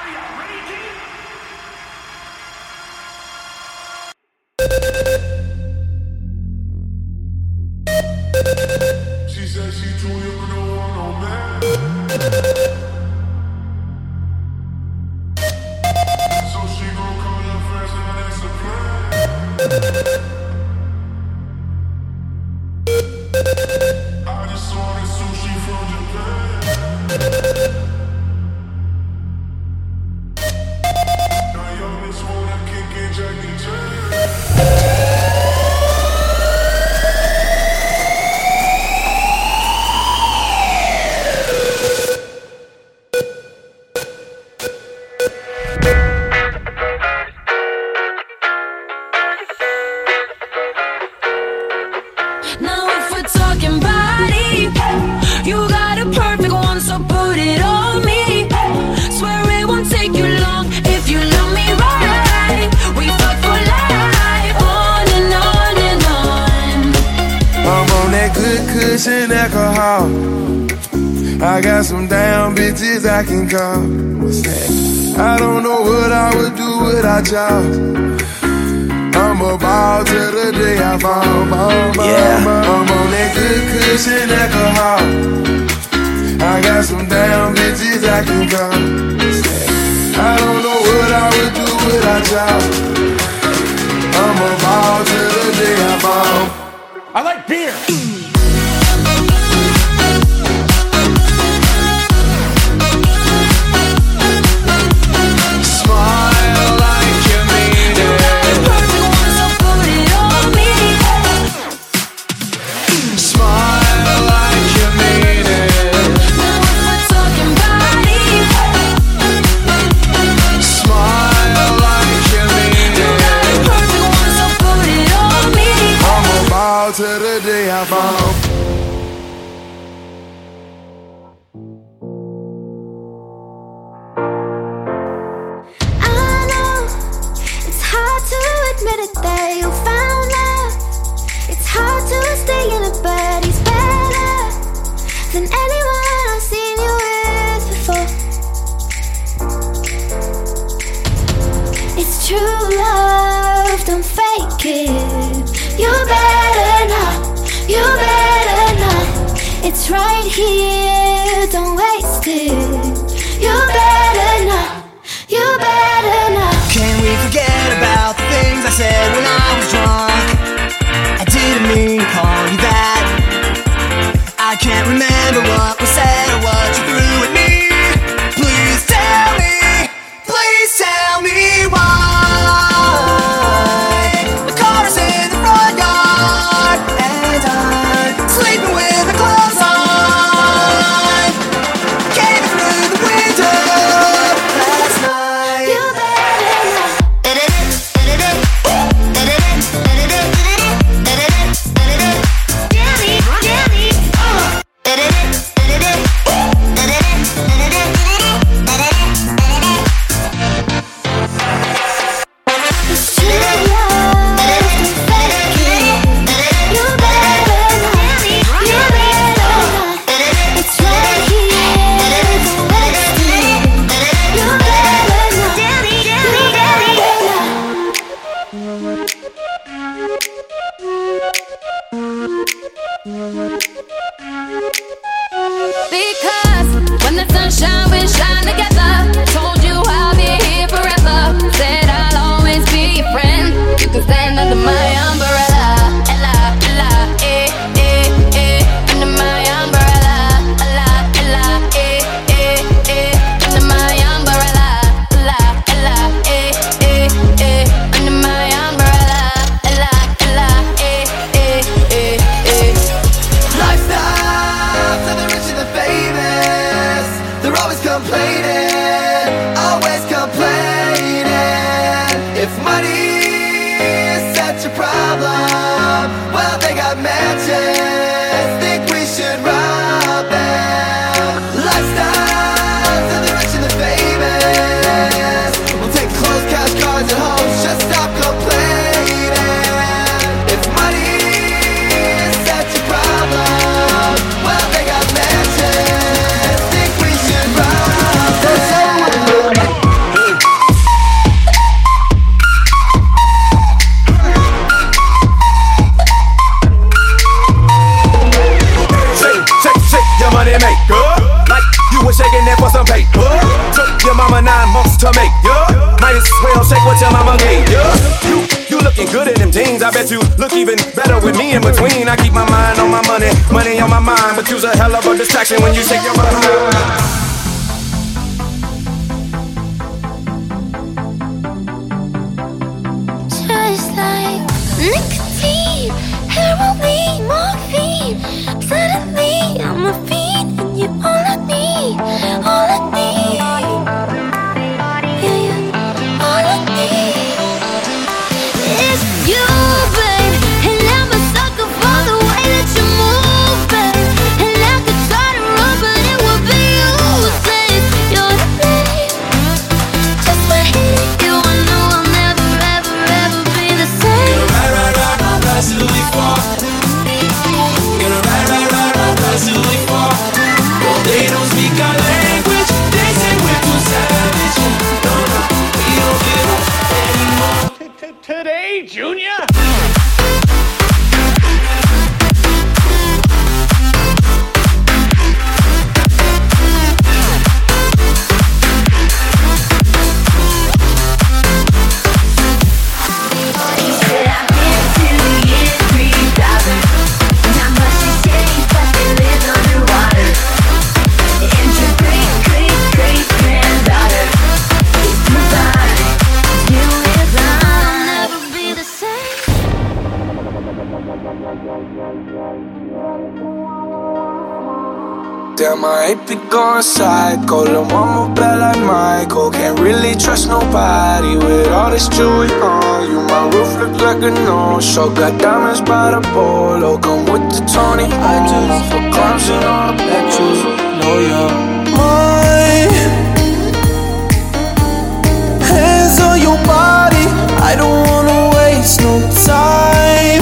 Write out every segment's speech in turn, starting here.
She said she too young, don't want no man. So she gon' call her friends and that's a plan. I just ordered sushi from Japan. Now y'all just wanna kick it, Jackie Chan. Now if we're talking body, you got a perfect one, so put it on me. Swear it won't take you long if you love me right. We fuck for life, on and on and on. I'm on that good cushion alcohol. I got some damn bitches I can call. I don't know what I would do without y'all. I'm a ball till the day I fall. I'm on that good cushion alcohol. I got some damn bitches I can call. I don't know what I would do without y'all. I'm a ball till the day I fall. I like beer. Smile like you mean it. Perfect one, so put it on me. Smile like you mean it. Now if we're talking body, Smile like you mean you got a it. perfect one, so put it on me. I'm a ball till the day I fall. I know it's hard to admit it that you found love. It's hard to stay in it, but he's better than anyone I've seen you with before. It's true love, don't fake it. You better not, you better not. It's right here, don't waste it. You better not, you better not. Can we forget about the things I said when I was drunk? I didn't mean to call you that. I can't remember what was said or what you threw at me. Please tell me why. The car is in the front yard and I'm sleeping with the clothes on. Came through the window last night. You better not. It's true love, don't fake it. You better not, you better not. It's right here, don't waste it. You better not, you better not. Because when the sun shine, we shine together. Told you I'll be here forever. Said I'll always be your friend. You can stand under my umbrella. Ella, ella, eh, eh, eh. Under my umbrella. Ella, ella, eh, eh, eh. Under my umbrella. Ella, ella, eh, eh, eh. Under my umbrella. Ella, ella, eh, eh, eh, eh. Lifestyle for the rich and the famous. They're always complaining, always complaining. If money is such a problem, well, they got matches. Think we should rob them. Lifestyle for the rich and the famous. We'll take clothes, cash, cars, and homes. Just stop complaining. If money is such a problem, well, they got matches. Think we should rob them. for some paper. Took your mama 9 months to make, yeah. Might as well take what your mama gave, yeah. You looking good in them jeans. I bet you look even better with me in between. I keep my mind on my money, money on my mind, but you's a hell of a distraction when you shake your behind. Nicotine, heroin, morphine. Suddenly I'm a fiend and you're all I need, all I need. Yeah, yeah, all I need is you, babe. And I'm a sucker for the way that you move, babe. And I could try to run, but it would be useless. You're the babe, just my hit you. I know I'll never, ever, ever be the same. Till we fall. Gonna ride till we fall. They don't speak our language. They say we're too savage. No, we don't give up anymore. Today, Junior. Damn, I ain't be going psycho. Lil' mama bad like Michael. Can't really trust nobody with all this jewelry on you. My roof look like a no-show. Got diamonds by the polo. Come with the Tony. I just for clumsy on the let you know you're mine. Hands on your body. I don't wanna waste no time.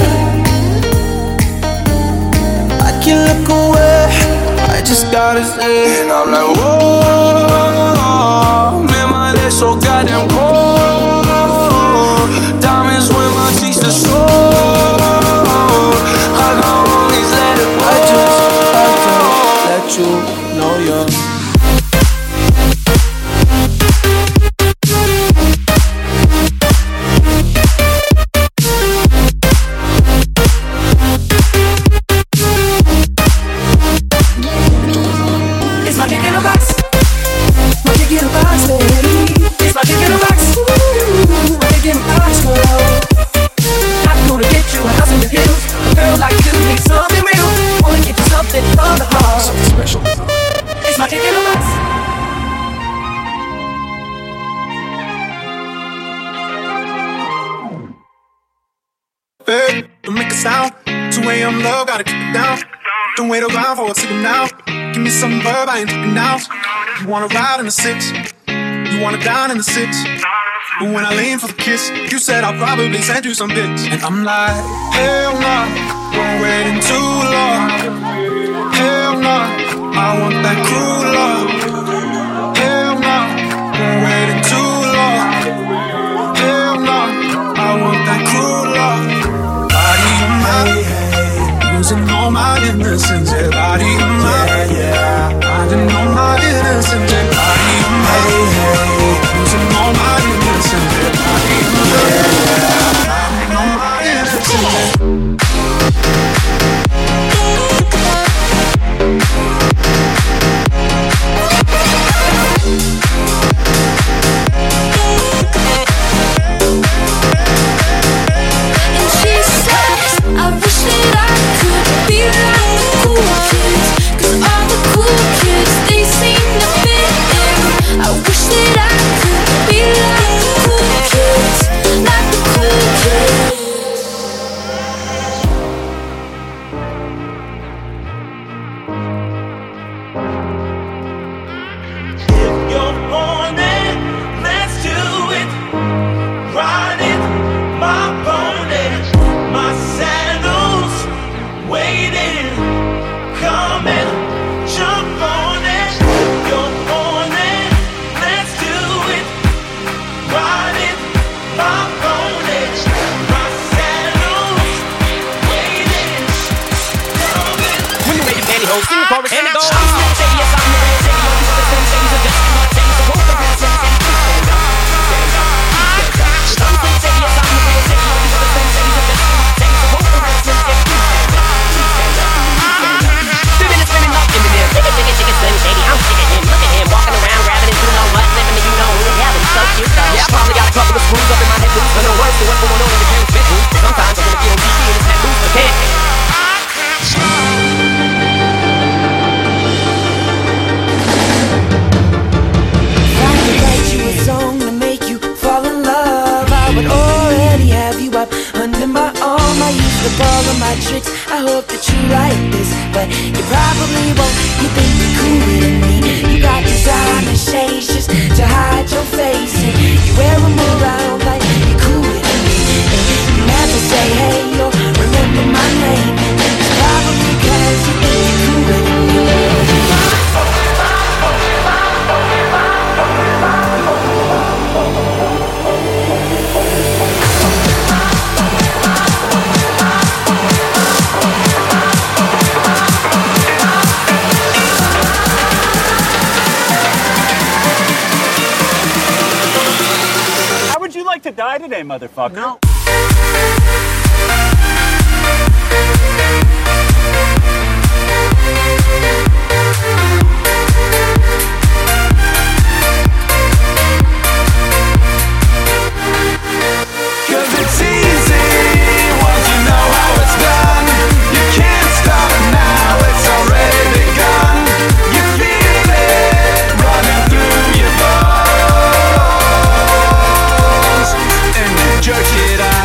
I can't look away. I just gotta say, and I'm like, whoa, man, my legs so goddamn cold. Diamonds when my teeth are sold. I gon' always let it go. I just let you know you're Babe, don't make a sound. 2 a.m. love, gotta keep it down. Don't wait around for a signal now. Give me some verb, I ain't talking now. You wanna ride in the 6, you wanna dine in the 6. But when I lean for the kiss, you said I'll probably send you some pics. And I'm like, hell no, don't waiting too long. Hell no, I want that cruel love. Hell no, don't waiting too long. Hell no, I want that cruel love. Body on my, losing all my innocence. Yeah, body on my, finding all my innocence. Yeah, body on my, losing all my innocence. Yeah, body on my, finding all my innocence. Be like the cool kids, 'cause all the cool kids, they seem to fit like this, but you probably won't. You think you're cooler than me. You got designer shades just to hide your face, and you wear them around like you're cooler than me. And you never say hey or remember my name, and it's probably 'cause you think you're cooler than me. To die today, motherfucker. No. Cause it's easy once you know how it's done. You can't stop it now, it's already begun. You feel it running through your bones, and you jerk it out.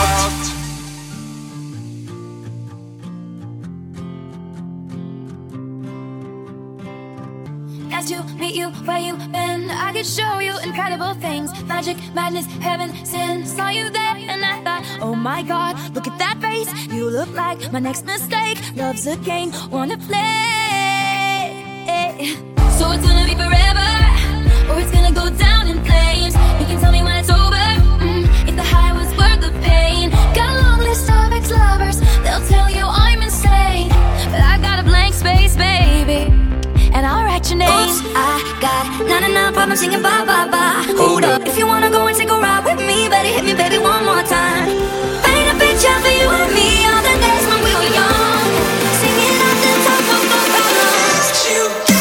Nice to meet you where you been. I could show you incredible things. Magic, madness, heaven, sin. Saw you there and I thought, oh my God, look at that face. You look like my next mistake. Love's a game, wanna play. So it's gonna be forever, or it's gonna go down in flames. You can tell me when it's over, if the high was worth the pain. Got a long list of ex-lovers, they'll tell you I'm insane, but I got a blank space, baby, and I'll write your name. Oops, I got 99 problems singing bye bye bye. Hold up, if you wanna go and take a ride with me, better hit me, baby, one more time. Paint a picture for you and me on the days when we were young, singing at the top of the colors. You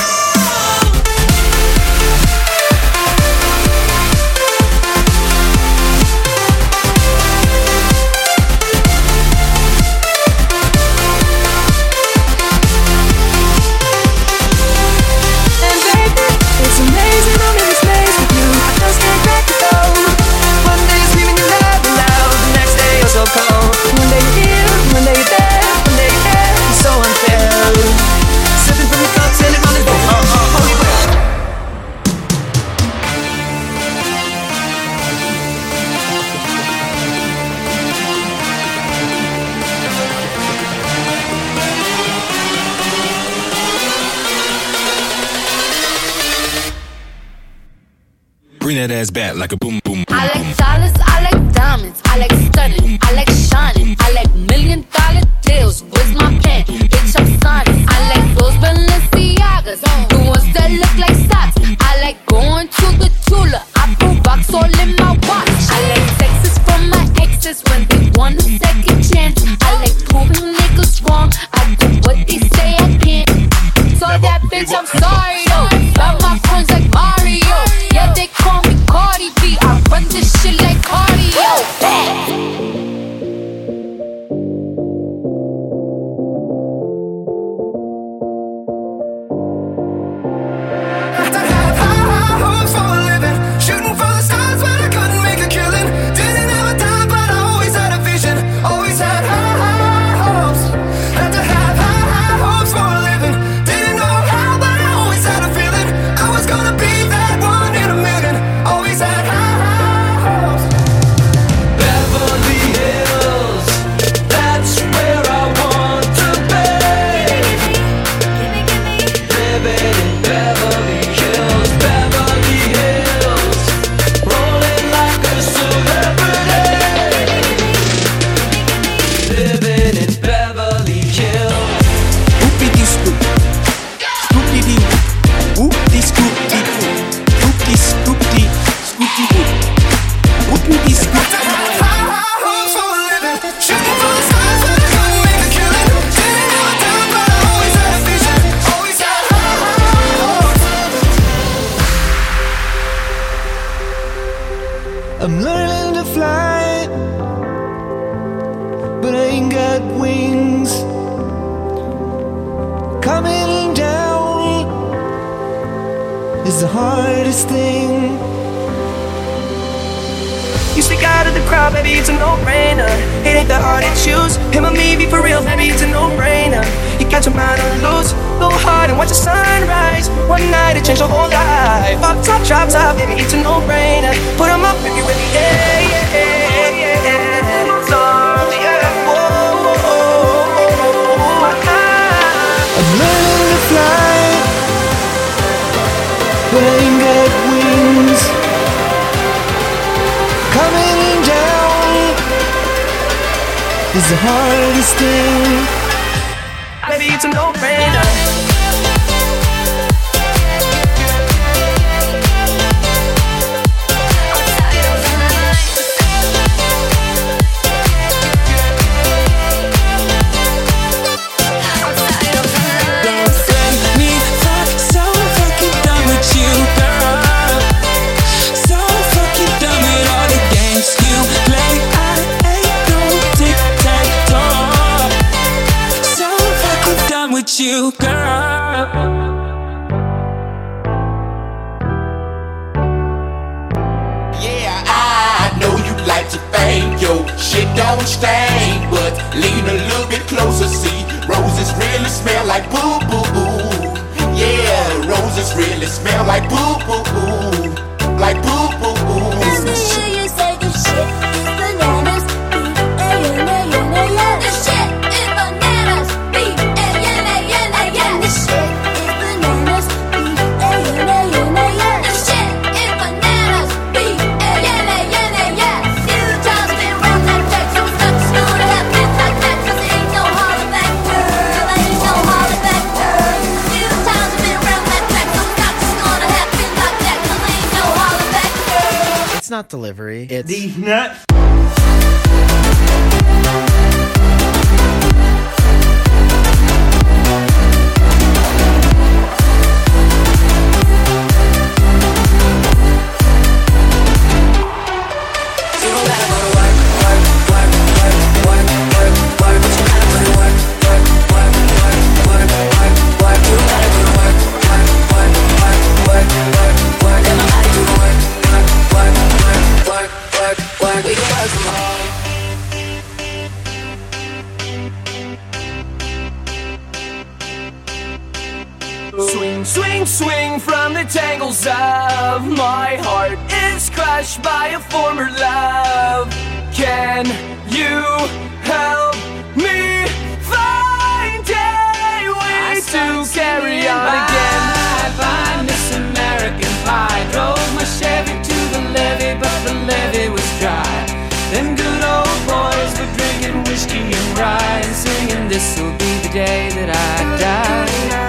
bring that ass back like a boom boom. I like dollars, I like diamonds, I like stunning, I like shining, I like $1 million deals. Where's my pen? Bitch, I'm signing. I like those Balenciagas, the ones that look like socks. I like going to the Tula, I put rocks all in my watch. I like texts from my exes when they want a second chance. I like proving niggas wrong, I do what they say I can't. So that bitch, I'm sorry though, love my friends like Mario. Yeah, they call me Cardi B, I run this shit like cardio. I'm learning to fly, but I ain't got wings. Coming down is the hardest thing. You stick out of the crowd, baby, it's a no-brainer. It ain't that hard to choose. Him or me, be for real, baby, it's a no-brainer. You got your mind on loose. Go hard and watch the sunrise. One night, it changed your whole life. Pop top, drop top, baby, it's a no-brainer. Put 'em up if you're with me, yeah, yeah, yeah, yeah. So, yeah, whoa, whoa, whoa. I'm learning to fly, playing at wings, coming down is the hardest thing. Baby, it's a no-brainer. You, girl. Yeah, I know you like to bang, yo, shit don't stain, but lean a little bit closer, see, roses really smell like boo boo boo. Yeah, roses really smell like boo boo boo, like boo boo boo. Let me hear you say the shit is bananas. The shit is bananas. It's not delivery. It's these nuts. Swing, swing, swing from the tangles of my heart is crushed by a former love. Can you help me find a way to carry on again? By Miss American Pie, drove my Chevy to the levee, but the levee was dry. Them good old boys were drinking whiskey and rye and singing, "This'll be the day that I die."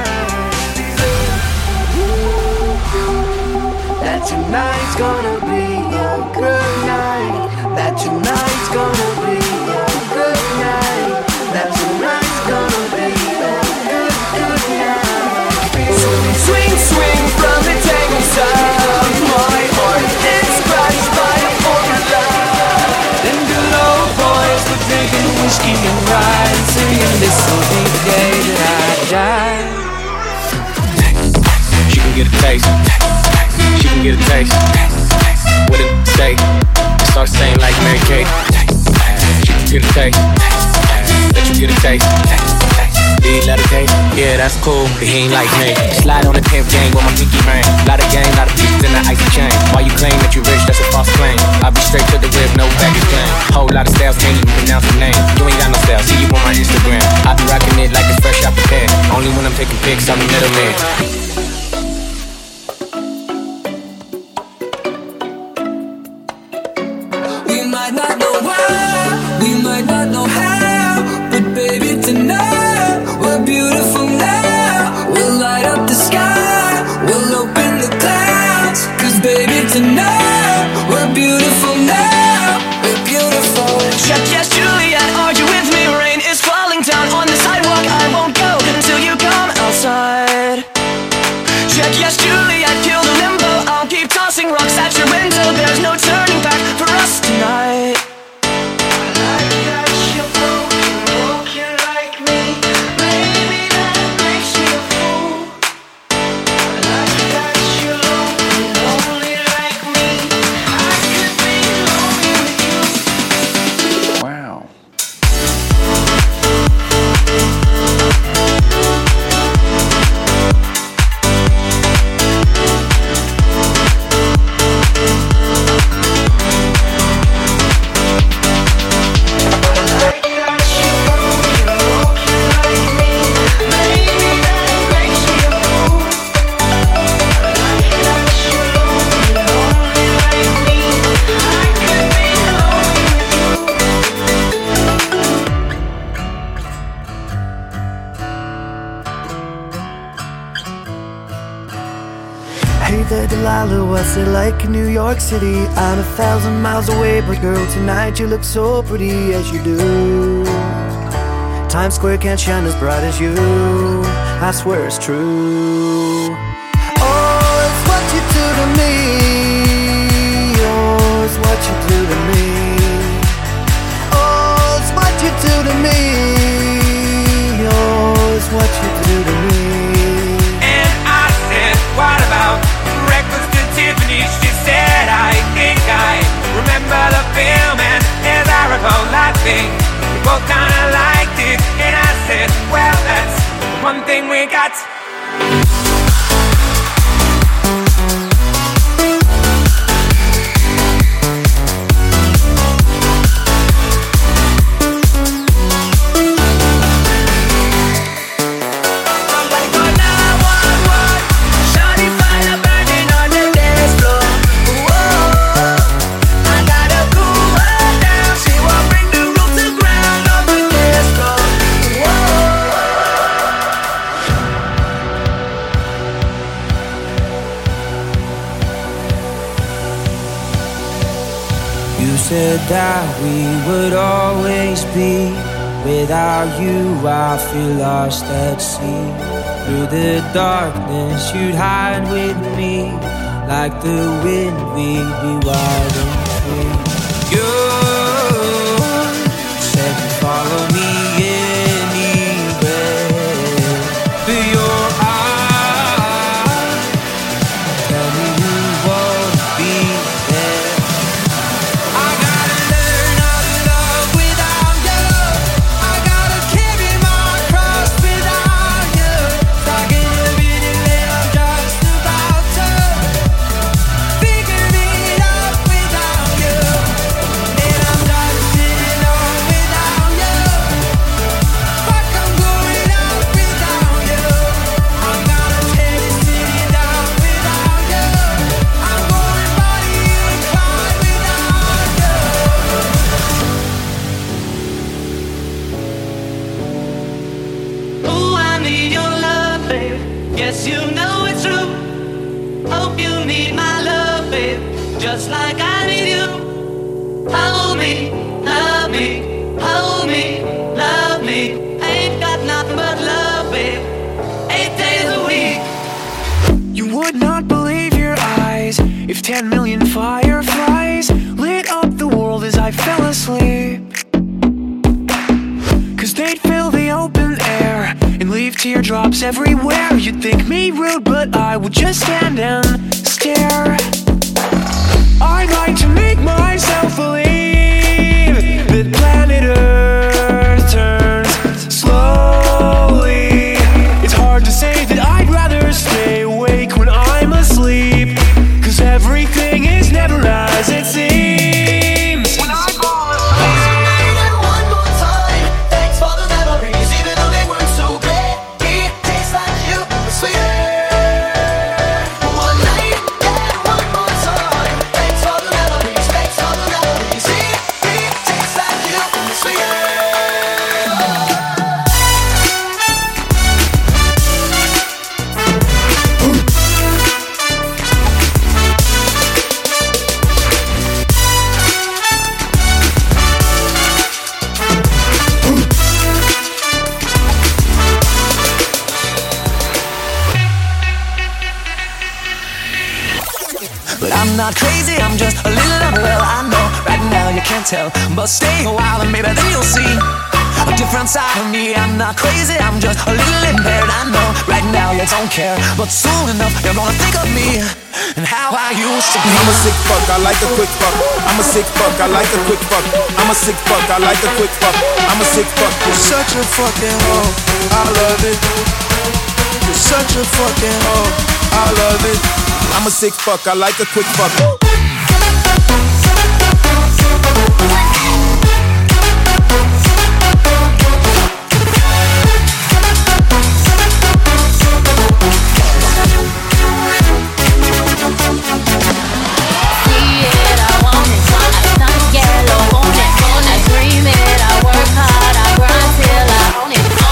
That tonight's gonna be a good night. That tonight's gonna be a good night. That tonight's gonna be a good, good night. Swing, swing, swing from the tangles of my heart. It's crushed by a former love. Them good old boys were drinking whiskey and rye and singing, "This'll be the day that I die." She can get a taste. She can get a taste. What it say? It starts saying like Mary Kate. She can get a taste. Let you get a taste. Did he let her taste? Yeah, that's cool, but he ain't like me. Slide on the 10th game with my pinky ring. Lot of gang, lot of pieces in the icy chain. Why you claim that you rich, that's a false claim. I'll be straight to the rib, no baggage claim. Whole lot of styles, can't even pronounce the name. You ain't got no style, see you on my Instagram. I be rocking it like it's fresh out the pan. Only when I'm taking pics, I'm the middleman. We might not know why, we might not know how, but baby tonight, we're beautiful now. We'll light up the sky, we'll open the clouds. 'Cause baby tonight, we're beautiful now. We're beautiful. Check, yes, Juliet, are you with me? Rain is falling down on the sidewalk. I won't go until you come outside. Check, yes, Juliet, kill the limbo. I'll keep tossing rocks at your window. There's no turning back for us tonight. Hey there Delilah, what's it like in New York City? I'm 1,000 miles away, but girl, tonight you look so pretty as you do. Times Square can't shine as bright as you, I swear it's true. Oh, it's what you do to me. Oh, it's what you do to me. Oh, it's what you do to me. Oh, it's what you do to me. And I said, what about breakfast at Tiffany's? She said, I think I remember the film, and as I recall that thing, we both kinda liked it. And I said, well, that's one thing we got. Said that we would always be. Without you I feel lost at sea. Through the darkness you'd hide with me. Like the wind we'd be wild and free. You said you'd follow me anywhere. But your eyes tell me you won't be there. Just like I need you. Hold me, love me, hold me, love me. Ain't got nothing but love, babe. 8 days a week. You would not believe your eyes if 10 million fireflies lit up the world as I fell asleep. Cause they'd fill the open air and leave teardrops everywhere. You'd think me rude, but I would just stand and stare. I'd like to make myself believe that planet Earth turns slowly. It's hard to say that I'd rather stay awake when I'm asleep. Cause everything is never as it seems. When I fall asleep. And one more time, thanks for the memories, even though they weren't so great. It tastes like you, sweeter. One night, and one more time. Thanks for the memories, thanks for the memories. It tastes like you, sweeter. But I'm not crazy, I'm just a little unwell. I know right now you can't tell, but stay a while and maybe then you'll see a different side of me. I'm not crazy, I'm just a little impaired. I know right now you don't care, but soon enough you're gonna think of me and how I used to be. I'm a sick fuck, I like a quick fuck. I'm a sick fuck, I like a quick fuck. I'm a sick fuck, I like a quick fuck. I'm a sick fuck. You're such a fucking hoe, I love it. You're such a fucking hoe, I love it. I'm a sick fuck, I like a quick fuck.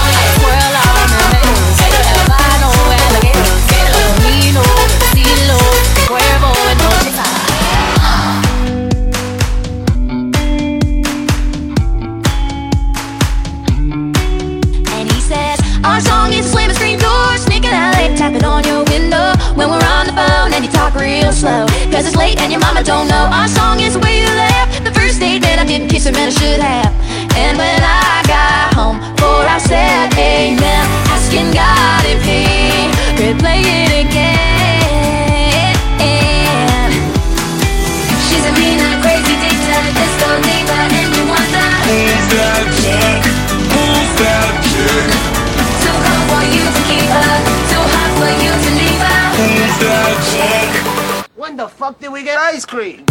Low cause it's late and your mama don't know. Our song is where you left. The first date that I didn't kiss her, man, I should have. And when I got home, for I said amen, asking God if he could play it again. She's a mean and crazy teacher, disco diva, and you wonder who's that chick? Who's that chick? Too cold for you to keep her, too hot for you to leave her. Who's that chick? When the fuck did we get ice cream?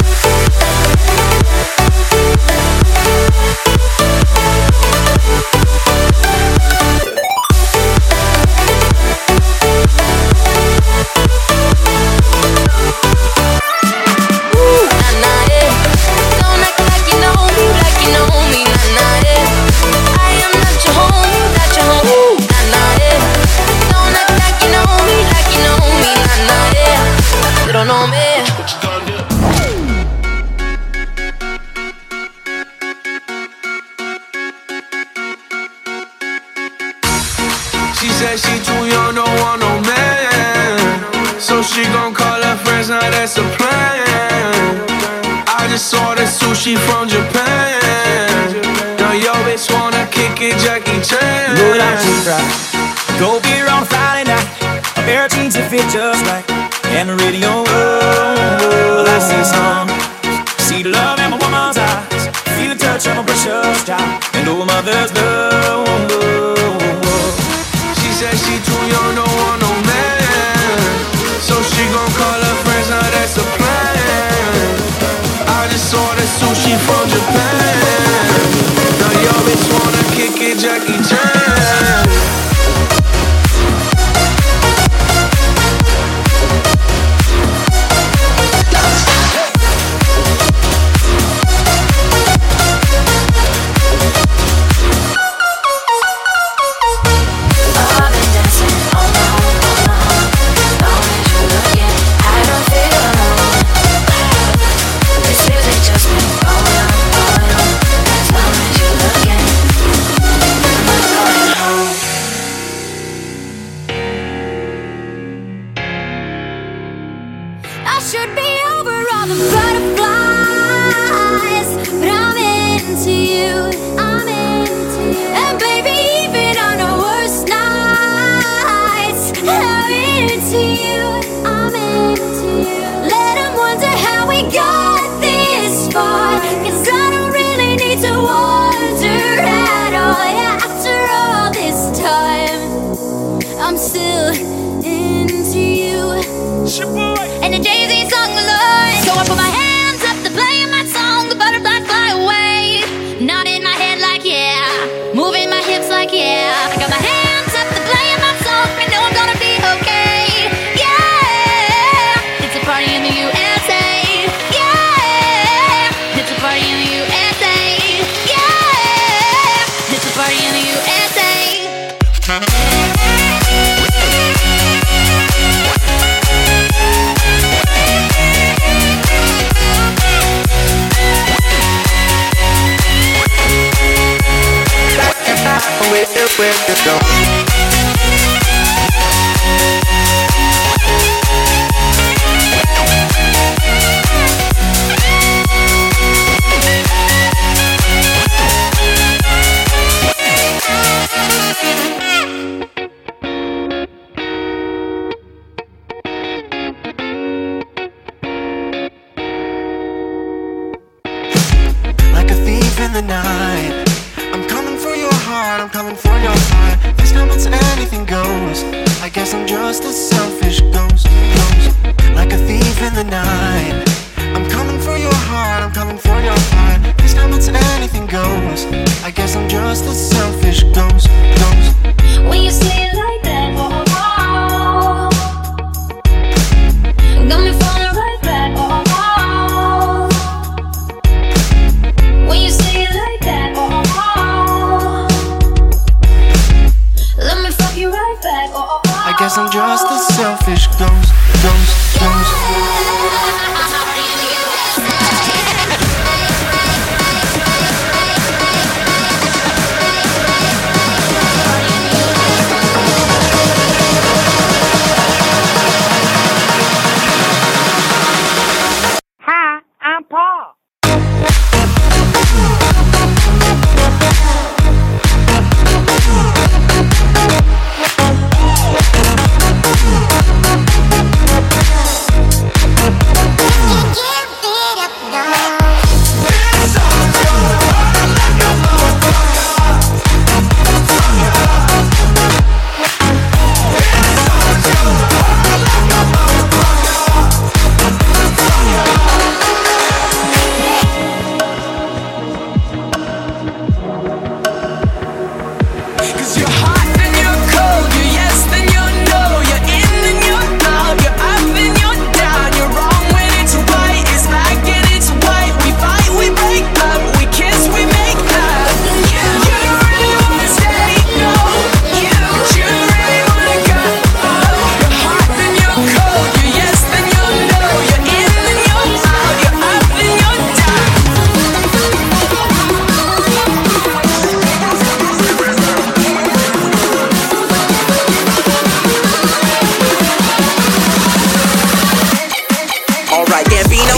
She said she too young, don't want no man. So she gon' call her friends, now that's a plan. I just ordered sushi from Japan. Now yo bitch wanna kick it, Jackie Chan. Go down to the drive, go beer on Friday night. A pair of jeans that fit just right, and the radio. Well, I see some, see the love in my woman's eyes, feel the touch of my precious child, and oh mother's love. She said she too young, don't want no man. So she gon' call her friends, now that's a plan. I just ordered sushi from Japan. Now yo bitch wanna kick it, Jackie Chan. Should be over all the butterflies, but I'm into you, I'm into you. And baby, even on the worst nights, I'm into you, I'm into you. Let them wonder how we got this far, cause I don't really need to wonder at all. Yeah, after all this time, I'm still into you. And the Jay-Z song alone. So I put my hands up to play my song. The butterflies fly away. Nodding my head like yeah, moving my hips like yeah. I got my hands up to play my song. I know I'm gonna be okay. Yeah, it's a party in the USA. Yeah, it's a party in the USA. Yeah, it's a party in the USA. Where to go? Like a thief in the night, I'm coming for your heart, I'm coming for your heart. This time it's anything goes. I guess I'm just a selfish ghost. Like a thief in the night, I'm coming for your heart, I'm coming for your heart. This time it's anything goes. I guess I'm just a selfish ghost. When you say it like that, oh, oh, got me falling right back, oh, oh. When you say it like that, oh, oh, let me fuck you right back, oh, oh. I guess I'm just a selfish ghost.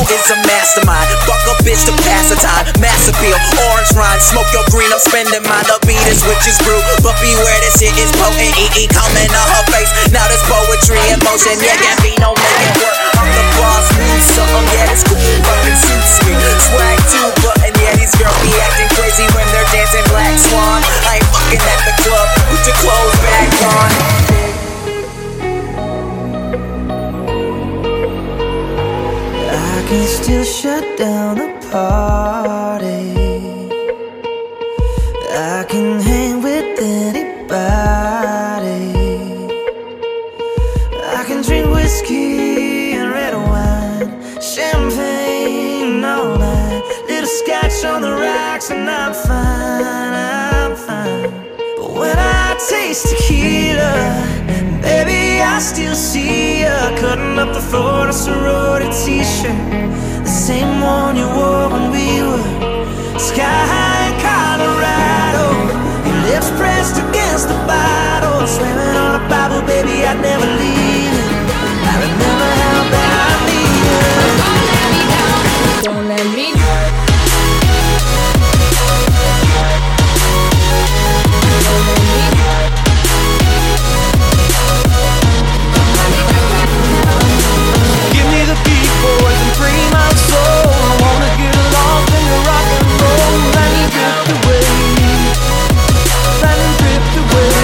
is a mastermind. Fuck a bitch to pass the time. Mass appeal, orange rind, smoke your green, I'm spending mine. The beat is which is brew, but beware this shit is potent. EE coming on her face. Now there's poetry in motion. Yeah, Gambino make it work. I'm the boss, move something. Yeah, this cool, fucking suits me. Swag too, button. Yeah, these girls be acting crazy when they're dancing Black Swan. I ain't fucking at the club. Put your clothes back on. I can still shut down the party. I can hang with anybody. I can drink whiskey and red wine, champagne all night, little scotch on the rocks, and I'm fine, I'm fine. But when I taste tequila, baby, I still see ya cutting up the floor in a sorority t-shirt, the same one you wore when we were sky high in Colorado. Your lips pressed against the bottle, slamming on a Bible, baby, I'd never leave it. I remember how bad I need it. Don't let me down. Give me the beat, boys, and free my soul. I wanna get lost in the rock and roll. Let me drift away. Let me drift away.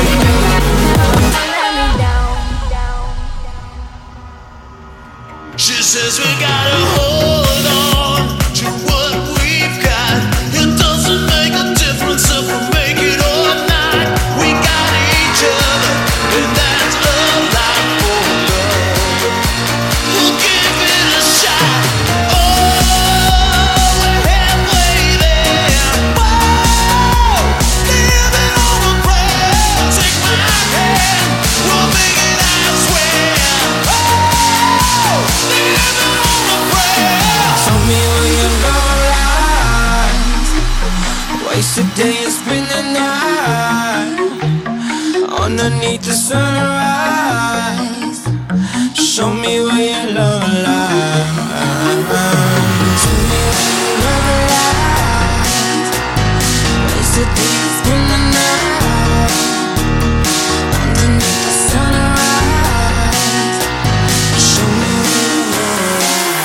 She says we gotta hold on to what we've got. It doesn't make a difference if we make it or not. We got each other, and that's a lot for love. We'll give it a shot. Oh, we're halfway there. Whoa, living on a prayer. Take my hand, we'll make it, I swear. Oh, living on a prayer. Tell me where your love lies. Waste a day and spend the night underneath the sunrise. Show me where your love lies. Tell me where your love lies. Waste a day and spend the night underneath the sunrise. Show me where your love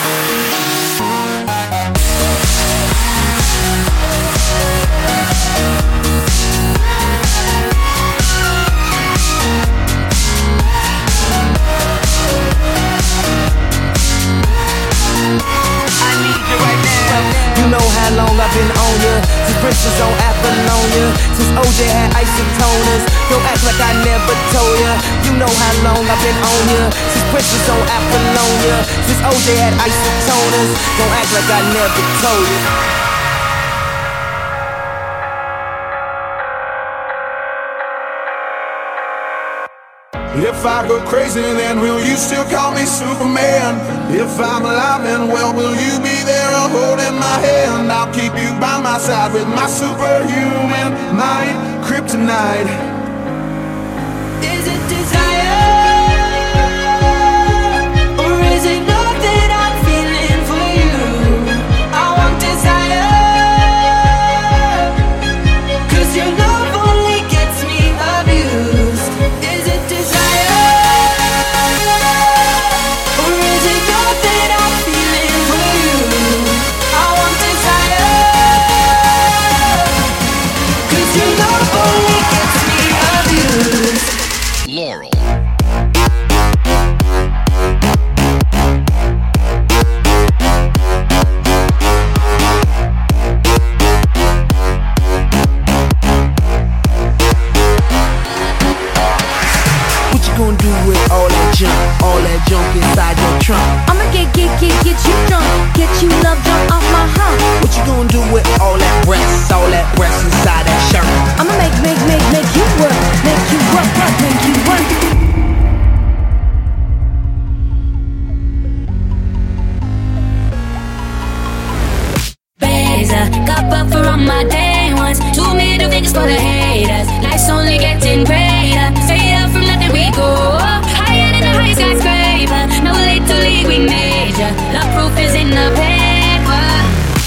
You know how long I've been on ya. Since Princess on Apollonia, since OJ had isotoners. Don't act like I never told ya. You know how long I've been on ya. Since Princess on Apollonia, since OJ had isotoners. Don't act like I never told ya. If I go crazy, then will you still call me Superman? If I'm alive, then well, will you be there holding my hand? I'll keep you by my side with my superhuman mind, kryptonite. Is it desire, or is it love that I'm feeling for you? I want desire, 'cause your love only gets me abused. Is it desire, or is it love that I'm feeling for you? I want desire, 'cause your love only gets me abused. Laurel. What you gonna do with all that junk inside your trunk? I'ma get you drunk, get you love drunk off my hump. What you gonna do with all that breasts inside that shirt? I'ma make you work, make you work. Razor, got buffer on my day ones. 2 middle fingers for the haters. Life's only getting greater. Straight up from nothing we go higher than the highest skyscraper. No late to league we major. Love proof is in the paper.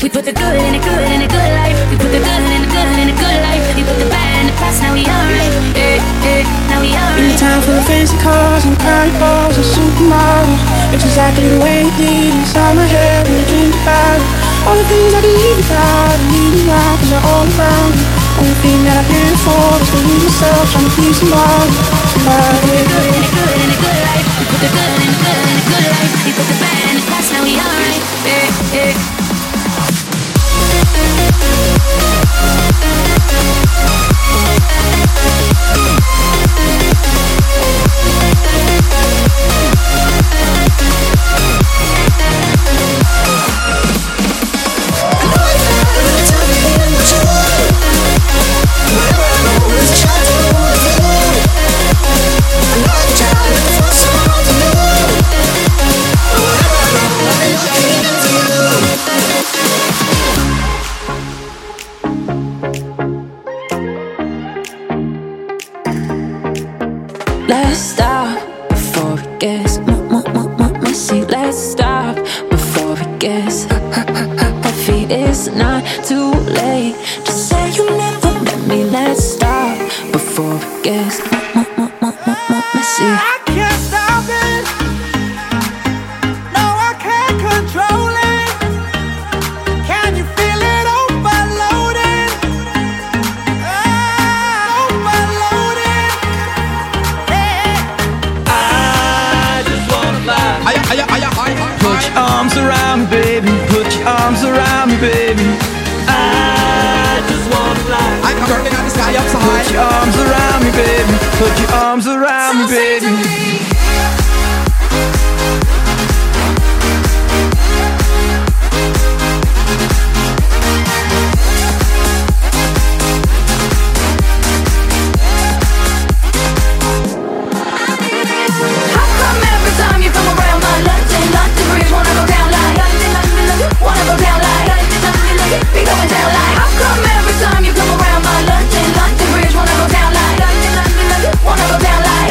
We put the good in the good in the good life. We put the good in the good in the good life. We put the bad in the past, now we alright. Now we alright. In the time for the fancy cars and party balls and supermodels, it's exactly the way it did inside my head when I dreamed about it. All the things I could live without and need you out, cause they're all around me. Only thing that I care for is for you yourself, trying to be somebody. We put the good in the good in the good life. We put the good in the good in the good life. We put the bad in the past, now we alright. Let's stop before it gets messy. Let's stop before it gets heavy. It's not too late to say you never let me. Let's stop before it gets messy. I can't stop it. No, I can't control it. Can you feel it overloading? Overloading. I just wanna fly. Put your arms around me, baby. Put your arms around me, baby. I just wanna fly. Put your arms around me, baby. Put your arms around me, baby. How come every time you come around my London Bridge wanna go down like wanna go down like be going down like? How come every time you come around my London Bridge wanna go down like wanna go down like?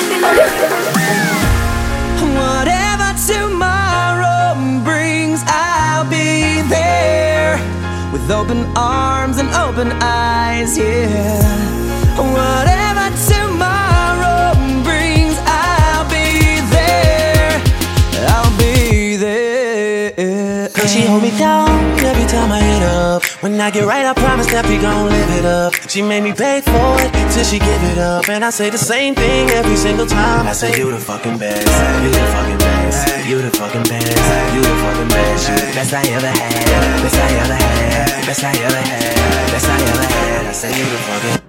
Whatever tomorrow brings, I'll be there with open arms and open eyes, yeah. Whatever tomorrow brings, I'll be there. I'll be there. Cause she hold me down every time I hit up. When I get right, I promise that we gon' live it up. She made me beg for it till she give it up. And I say the same thing every single time. I say you the fucking best, you the fucking best, you the fucking best, you the fucking best, you the best I ever had, best I ever had, best I ever had, best I ever had. I say you the fucking.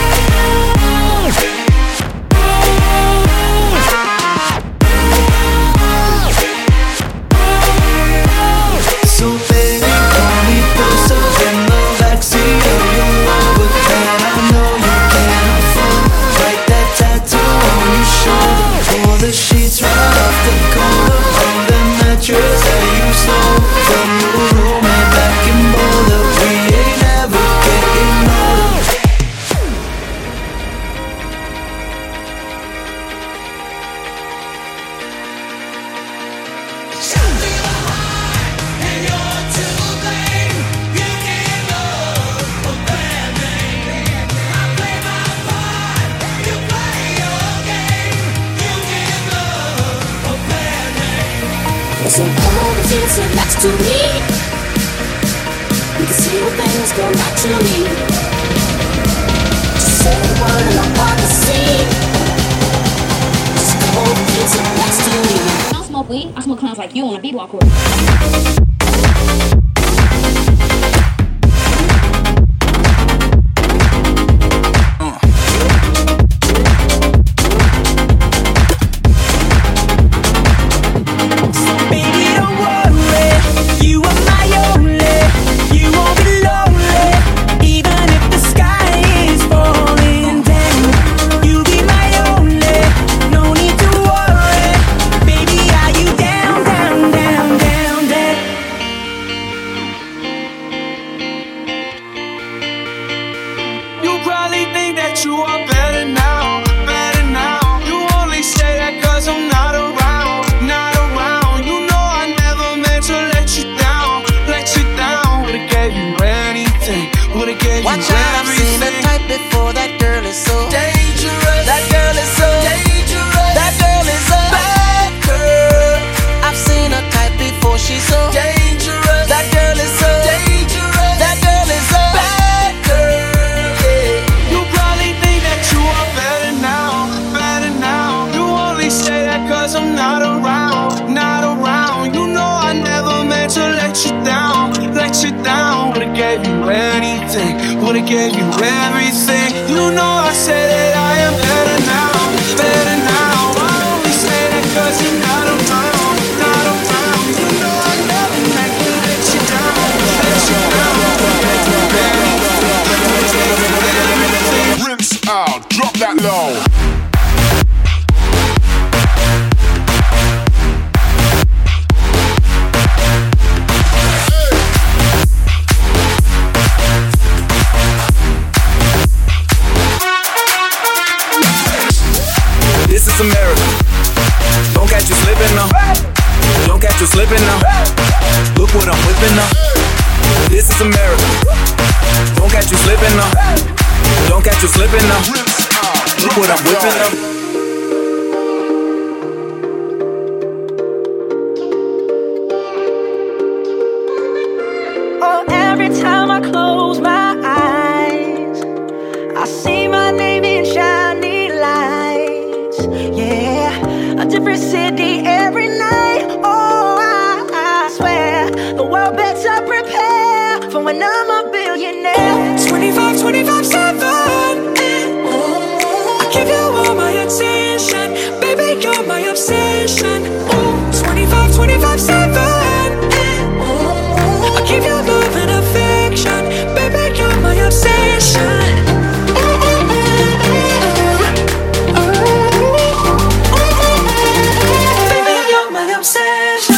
So baby, call me closer in the backseat of your Rover that I know you can't afford. Write that tattoo on your shoulder. Pull the sheets right off the corner of the mattress that you stole from your roommate back in Boulder. We ain't never getting older. So come over here, sit next to me. We can see when things go naturally. Just say the word and I'll part the scene. Just come over here, sit next to me. I don't smoke weed, I smoke clowns like you on a beatbox court. Watch out, I've seen a type before. That girl is so dangerous. That girl is so dangerous. That girl is a bad girl. I've seen a type before. She's so dangerous. That girl is so dangerous. That girl is a bad girl. Yeah. You probably think that you are better now, better now. You only say that 'cause I'm not around, not around. You know I never meant to let you down, let you down. Would've gave you anything, would've gave you everything. You know I said that I am better now, better now. I only say that 'cause you're not around, not around. You know I never meant to let you down, let you down. Rinse out, drop that low. This is America. Don't catch you slipping now. Don't catch you slipping now. Look what I'm whipping now. This is America. Don't catch you slipping now. Don't catch you slipping now. Look what I'm whipping now. Oh, every time I close my eyes, I see my name in shiny lights. Yeah, a different city every night. Oh, I swear the world better prepare for when I'm a billionaire. 25, 25, 7. I give you all my attention, baby, you're my obsession. Ooh, 25, 25, 7. I give you love and affection, baby, you're my obsession. Baby, you're my obsession.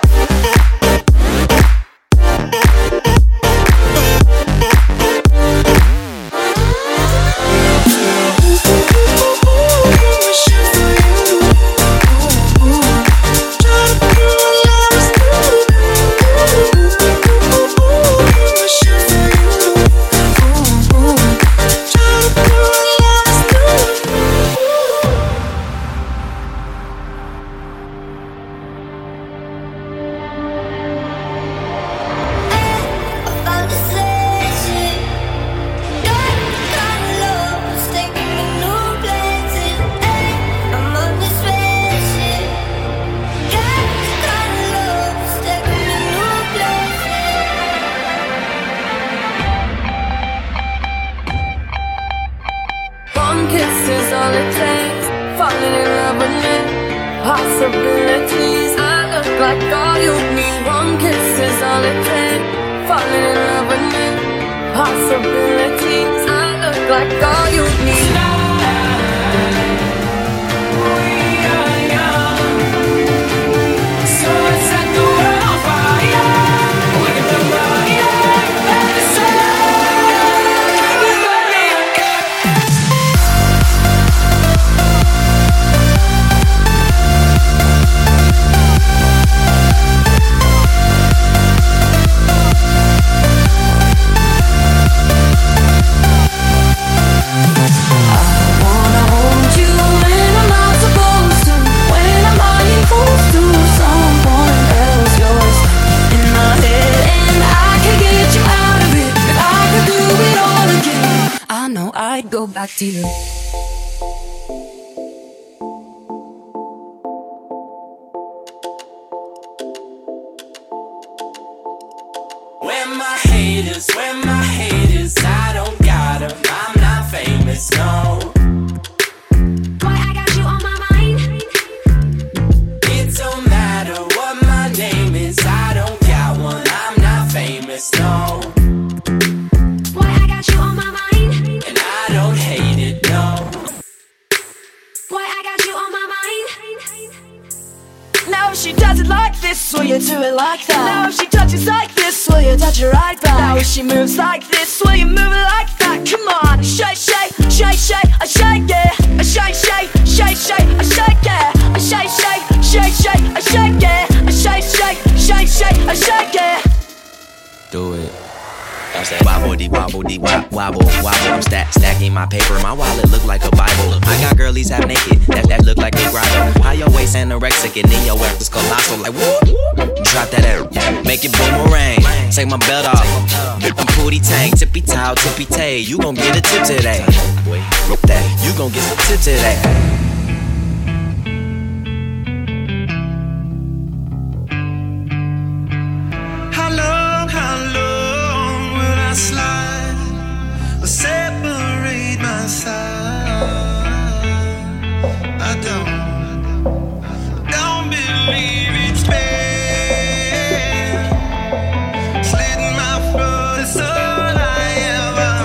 One kiss is all it takes. Falling in love with me. Possibilities. I look like all you need. One kiss is all it takes. Falling in love with me. Possibilities. I look like all you need. We are young, so let's set the world on fire. We can do right. Let's I'd go back to you. Where my haters, I don't got 'em, I'm not famous, no. Boy, I got you on my mind. It don't matter what my name is, I don't got one, I'm not famous, no. Boy, I got you on my mind. And I don't hate it, no. Boy, I got you on my mind. Now if she does it like this, will you do it like that? Now if she touches like this, will you touch her right back? Now if she moves like this, will you move it like that? Come on, shake, shake, shake, shake, I shake it, I shake, shake, shake, shake, I shake it, I shake, shake, shake, shake, I shake it, I shake, shake, shake, shake, I shake it. Do it. Wobble dee wobble dee wobble. I'm stacking my paper. My wallet look like a Bible. I got girlies half naked that look like a grotto. How your waist anorexic and then your ass is colossal. Like whoop. Drop that air, make it boomerang. Take my belt off, I'm booty tank, tippy toe, tippy tay. You gon' get a tip today. Wait, that you gon' get a tip today. How long will I slide or separate my side? I don't believe it's fair. Slitting my throat is all I ever.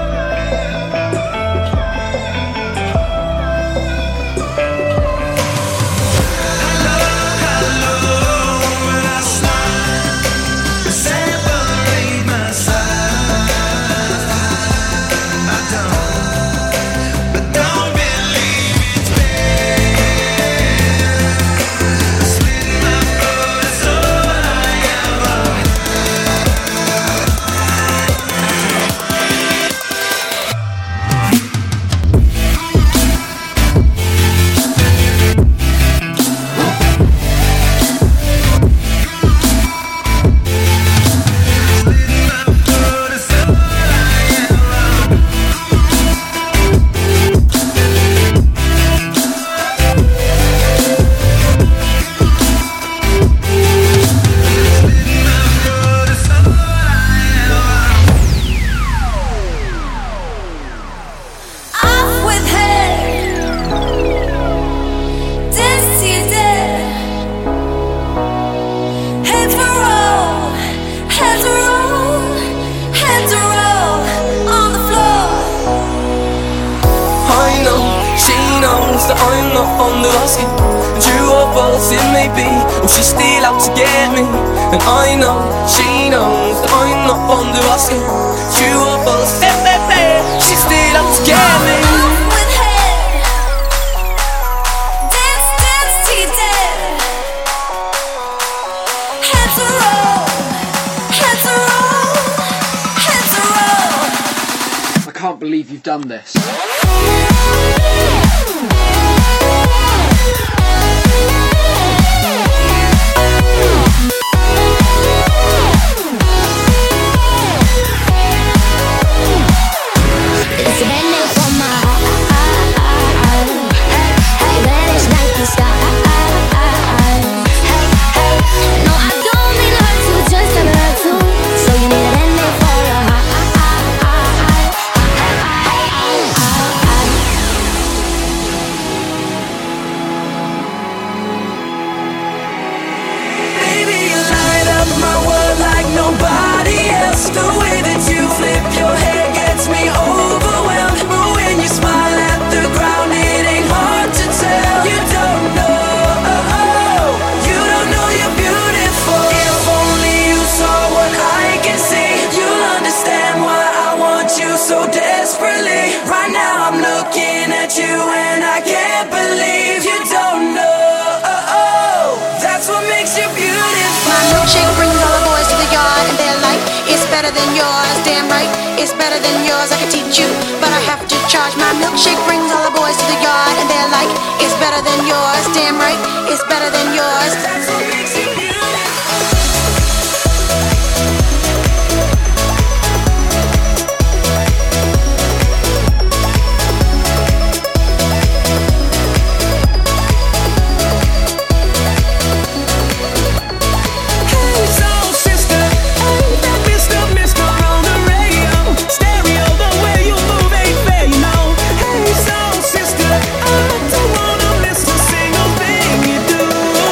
How long will I slide or separate my side? I don't believe it's fair. Slitting my throat is all I ever. Off with her, dance to your death. Head for roll, head to roll, head to roll on the floor. I know, she knows that I'm not fond of asking. True or false it may be, or she's still out to get me. And I know, she knows that I'm not fond of asking. True or false, she's still out to get me. Off with her, dance to your death. Head to roll, head to roll, head to roll. I can't believe you've done this. It's raining from my hey, vanish like the sky. Hey, no, I don't mean to hurt you, just to hurt you. So you need an ending for your Baby, you light up my world like nobody else. The way that you flip your hair gets me overwhelmed. But when you smile at the ground, it ain't hard to tell. You don't know, you don't know you're beautiful. If only you saw what I can see, you'll understand why I want you so desperately. Right now I'm looking at you and I can't believe you don't know. That's what makes you beautiful. My milkshake brings all the boys to the yard and they're like, it's better than yours, damn right, it's better than yours, I can teach you, but I have to charge. My milkshake brings all the boys to the yard and they're like, it's better than yours, damn right, it's better than yours. That's what makes you beautiful. Hey, soul sister, ain't that Mr. on the radio? Stereo, the way you move ain't fair, you know. Hey, soul sister, I don't wanna miss a single thing you do.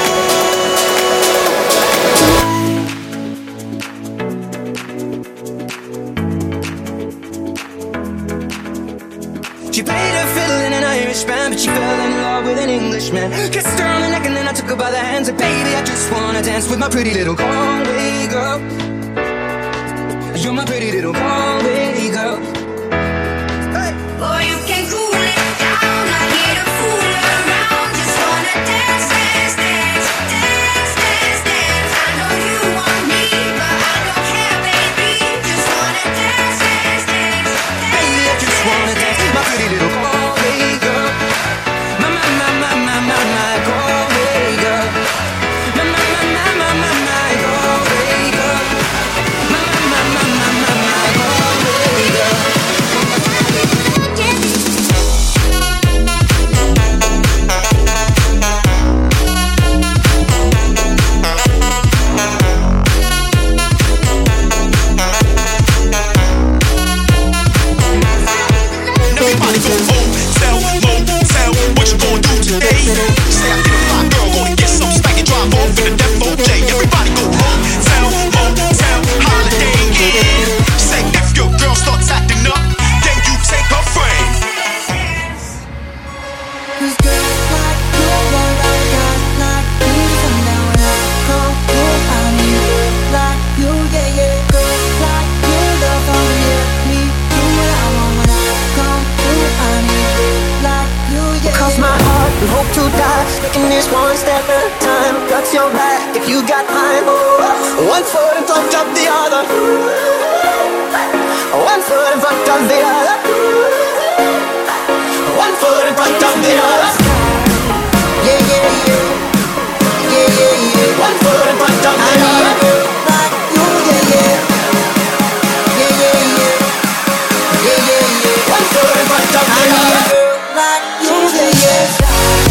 She played her fiddle in an Irish band, but she fell in love with an Englishman. Kissed her on the neck and then I took her by the hands. And baby, I just wanna dance with my pretty little Galway girl. You're my pretty little Galway girl. Hey. Boy, you can cool it down, not here to fool around. Just wanna dance, dance, dance, dance, dance, dance. I know you want me, but I don't care, baby. Just wanna that time. One foot in front of the other. One foot in front of the other. One foot in front of the other. Yeah, yeah, yeah. Yeah, yeah, yeah. One foot in front of the other. Like you, yeah, yeah. Yeah, yeah, yeah. Yeah, yeah, yeah. One foot in front of the other. Like you, yeah, yeah.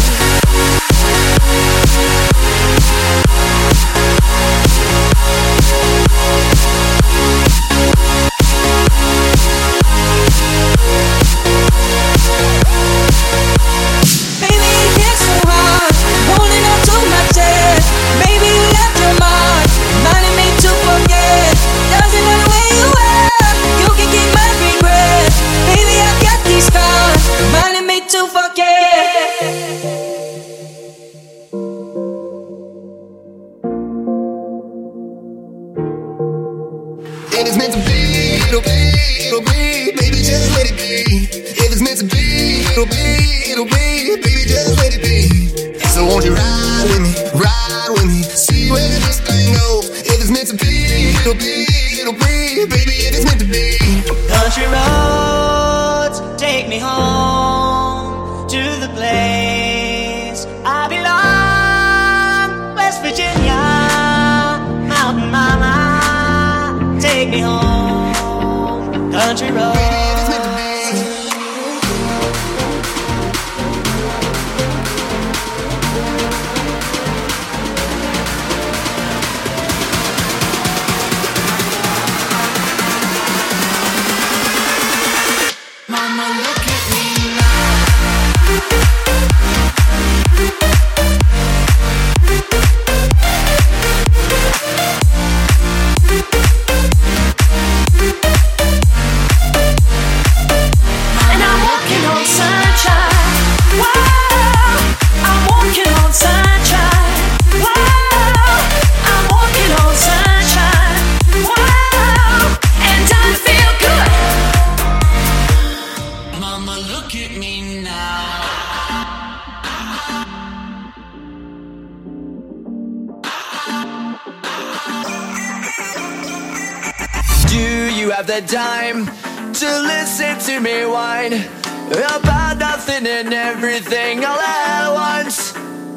The time to listen to me whine about nothing and everything all at once.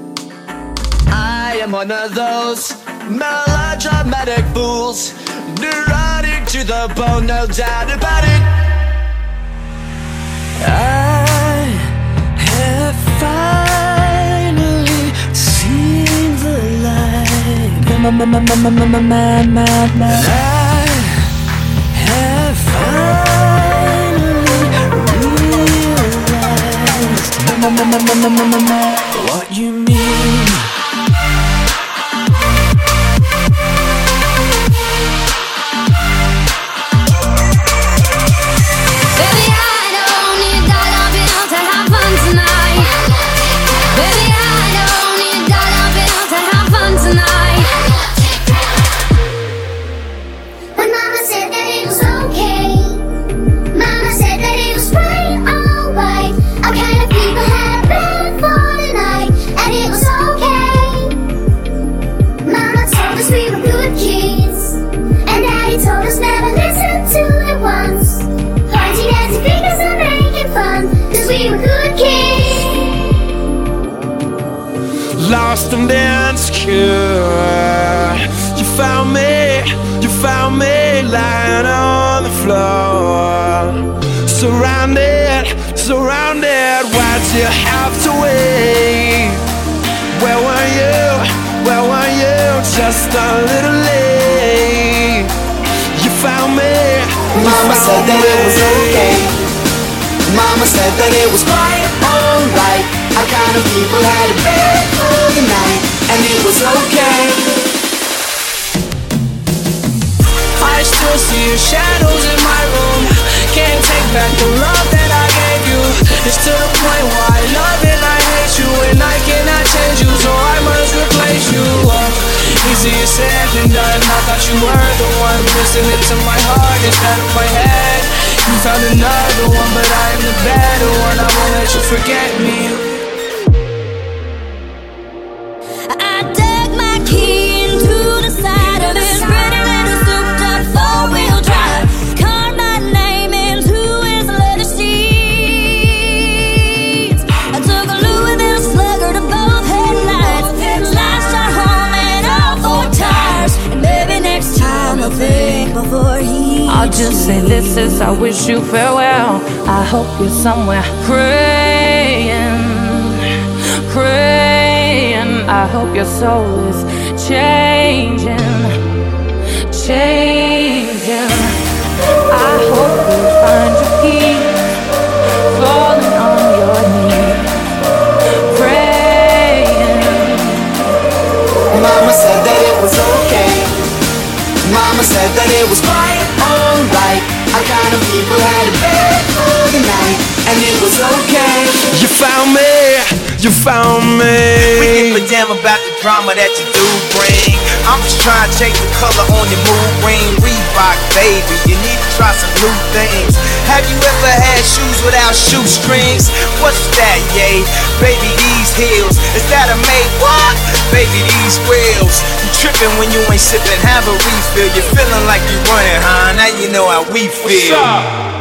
I am one of those melodramatic fools, neurotic to the bone, no doubt about it. I have finally seen the light. Finally realized what you mean. Baby, I don't need dollar bills to have fun tonight. Baby, I don't need dollar bills to have fun tonight. When Mama said that it was okay, Mama said that it was right, alright. Our kind of people had a plan for the night, and it was okay. Mama told us we were good kids, and Daddy told us never listen to it once. Pointing at the fingers and making fun, 'cause we were good kids. Lost and insecure, you found me lying on the floor. Surrounded, why'd you have to wait? Where were you, just a little late? You found me. Mama said that it was okay. Mama said that it was quite alright. Our kind of people had a bed for the night, and it was okay. I still see your shadows in my room. Can't take back the love that I gave you. It's to the point where I love and I hate you, and I cannot change you, so I must replace you. Easier said than done. I thought you were the one listening to my heart instead of my head. You found another one, but I am the better one. I won't let you forget me. I dug my key into to say this as I wish you farewell. I hope you're somewhere praying, praying. I hope your soul is changing, changing. I hope you find your peace, falling on your knees, praying. Mama said that it was okay. Mama said that it was quite alright. Our kind of people had a bed for the night, and it was okay. You found me, you found me. We give a damn about the drama that you do bring. I'm just trying to change the color on your mood ring. Reebok, baby, you need to try some new things. Have you ever had shoes without shoestrings? What's that, yay? Baby, these heels, is that a made what? Baby, these wheels. You tripping when you ain't sipping, have a refill. You're feeling like you're running, huh? Now you know how we feel.